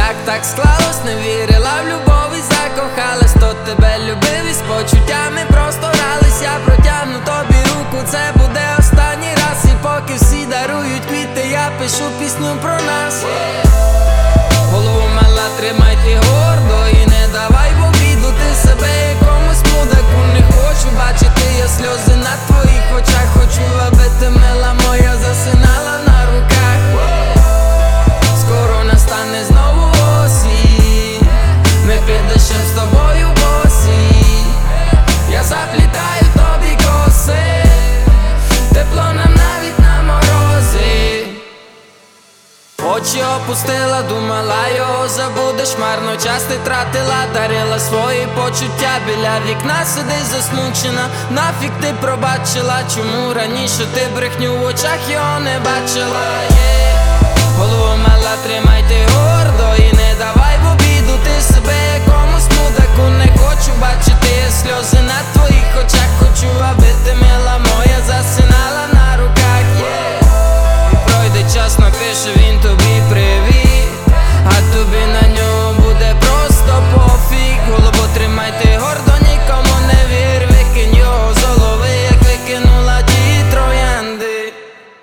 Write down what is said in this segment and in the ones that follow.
як так склалось, не вірила в любов і закохалась. Хто тебе любив і з почуттями просто грались. Я протягну тобі руку, це буде останній раз. І поки всі дарують квіти, я пишу пісню про нас. Голову мала, тримай ти гордо і не давай в обіду ти себе якомусь мудаку. Не хочу бачити я сльози на твоїх очах. Хочу, аби ти, мила моя, засинала на руках. Скоро настане знову осінь, ми під дощем з тобою босі. Я заплітаю тобі коси, тепло нам навіть на морозі. Очі опустила, думала його забудеш. Марно час ти тратила, дарила свої почуття. Біля вікна сидиш засмучена, нафіг ти пробачила. Чому раніше ти брехню в очах його не бачила? Голову мала, тримай ти гордо і не давай в обіду ти себе якомусь мудаку. Не хочу бачити сльози на твоїх очах. Хочу, аби ти, мила моя, засинала на руках. І пройде час, напише він тобі привіт, а тобі на нього буде просто пофіг. Голову тримай ти гордо, нікому не вір. Викинь його з голови, як викинула ті троянди.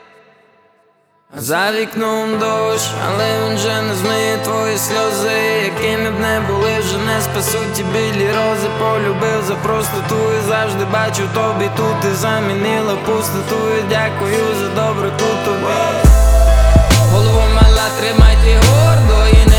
За вікном дощ, але він вже не змиє твої сльози. Якими б не були, вже не спасуть ті білі рози. Полюбив за простоту і завжди бачу тобі тут. І замінила пустоту, і дякую за доброту тобі. Голову мала, тримай ти гордо і не